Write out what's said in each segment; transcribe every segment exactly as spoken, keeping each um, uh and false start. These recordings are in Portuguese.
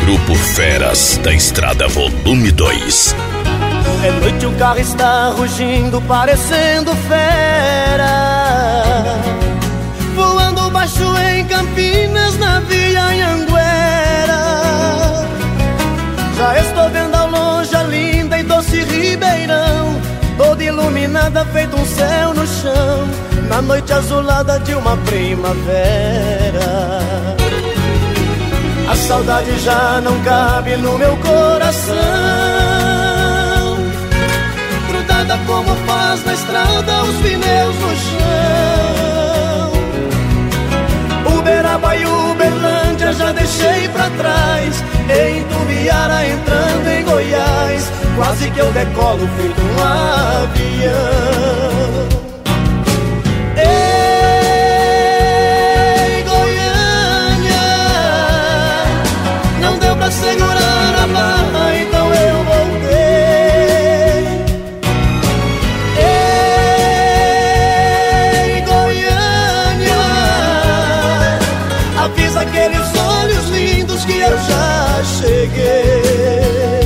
Grupo Feras da Estrada Volume dois. É noite, o carro está rugindo, parecendo fera, voando baixo em Campinas, na Via Anhanguera. Já estou vendo ao longe a linda e doce Ribeirão, toda iluminada, feito um céu no chão, na noite azulada de uma primavera. A saudade já não cabe no meu coração, grudada como faz na estrada os pneus no chão. Uberaba e Uberlândia já deixei pra trás, em Tubiara entrando em Goiás, quase que eu decolo feito um avião. Ei, Goiânia, não deu pra segurar a barra, então eu voltei. Ei, Goiânia, avisa aqueles olhos lindos que eu já cheguei.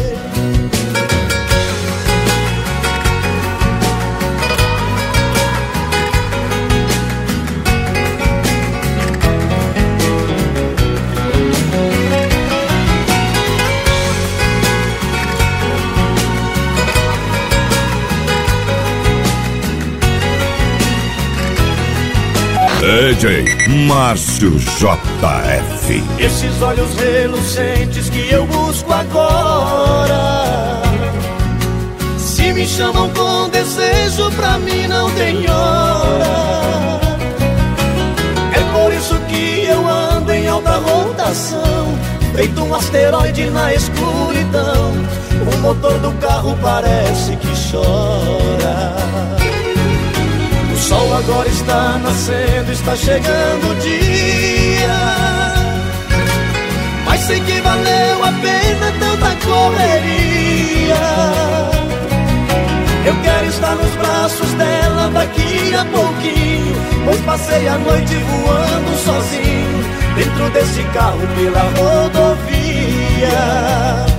D J Márcio J F. Esses olhos relucentes que eu busco agora, se me chamam com desejo, pra mim não tem hora. É por isso que eu ando em alta rotação, feito um asteroide na escuridão. O motor do carro parece que chora. O sol agora está nascendo, está chegando o dia, mas sei que valeu a pena tanta correria. Eu quero estar nos braços dela daqui a pouquinho, pois passei a noite voando sozinho, dentro desse carro pela rodovia.